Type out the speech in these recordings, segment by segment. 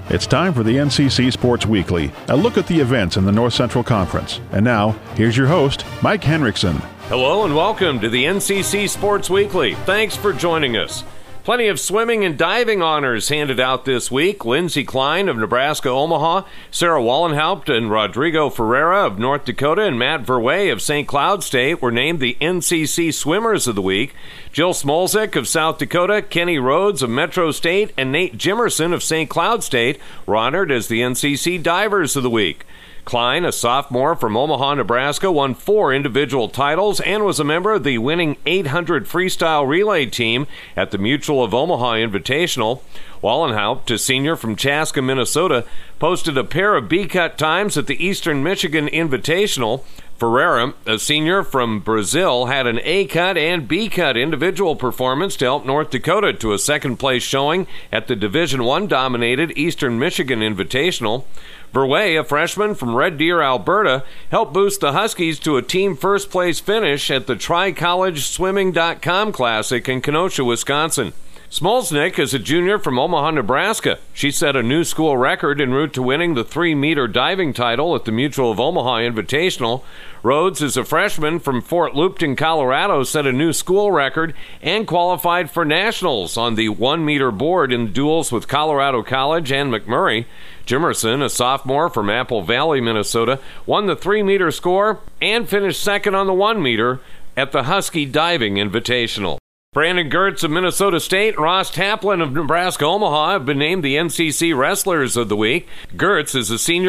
It's time for the NCC Sports Weekly, a look at the events in the North Central Conference. And now, here's your host, Mike Henriksen. Hello and welcome to the NCC Sports Weekly. Thanks for joining us. Plenty of swimming and diving honors handed out this week. Lindsey Klein of Nebraska Omaha, Sarah Wallenhaupt and Rodrigo Ferreira of North Dakota, and Matt Verwey of St. Cloud State were named the NCC Swimmers of the Week. Jill Smolzik of South Dakota, Kenny Rhodes of Metro State, and Nate Jimerson of St. Cloud State were honored as the NCC Divers of the Week. Klein, a sophomore from Omaha, Nebraska, won 4 individual titles and was a member of the winning 800 freestyle relay team at the Mutual of Omaha Invitational. Wallenhaupt, a senior from Chaska, Minnesota, posted a pair of B-cut times at the Eastern Michigan Invitational. Ferreira, a senior from Brazil, had an A-cut and B-cut individual performance to help North Dakota to a second-place showing at the Division I dominated Eastern Michigan Invitational. Verwey, a freshman from Red Deer, Alberta, helped boost the Huskies to a team first-place finish at the TriCollegeSwimming.com Classic in Kenosha, Wisconsin. Smolzik is a junior from Omaha, Nebraska. She set a new school record en route to winning the 3-meter diving title at the Mutual of Omaha Invitational. Rhodes is a freshman from Fort Lupton, Colorado, set a new school record and qualified for nationals on the 1-meter board in duels with Colorado College and McMurray. Jimerson, a sophomore from Apple Valley, Minnesota, won the 3-meter score and finished second on the 1-meter at the Husky Diving Invitational. Brandon Gertz of Minnesota State and Ross Taplin of Nebraska Omaha have been named the NCC Wrestlers of the Week. Gertz is a senior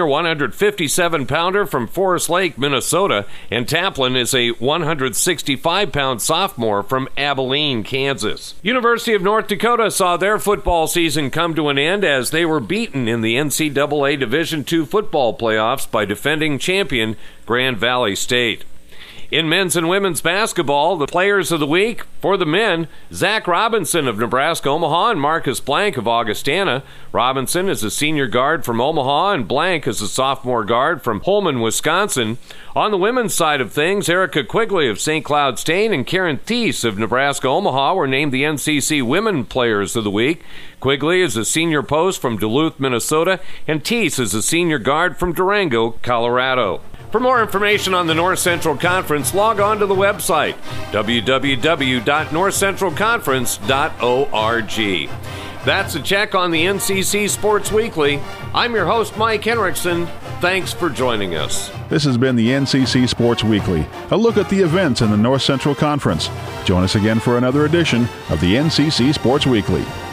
157-pounder from Forest Lake, Minnesota, and Taplin is a 165-pound sophomore from Abilene, Kansas. University of North Dakota saw their football season come to an end as they were beaten in the NCAA Division II football playoffs by defending champion Grand Valley State. In men's and women's basketball, the players of the week for the men, Zach Robinson of Nebraska Omaha and Marcus Blank of Augustana. Robinson is a senior guard from Omaha and Blank is a sophomore guard from Holman, Wisconsin. On the women's side of things, Erica Quigley of St. Cloud State and Karen Thies of Nebraska Omaha were named the NCC Women Players of the Week. Quigley is a senior post from Duluth, Minnesota, and Thies is a senior guard from Durango, Colorado. For more information on the North Central Conference, log on to the website, www.northcentralconference.org. That's a check on the NCC Sports Weekly. I'm your host, Mike Henriksen. Thanks for joining us. This has been the NCC Sports Weekly, a look at the events in the North Central Conference. Join us again for another edition of the NCC Sports Weekly.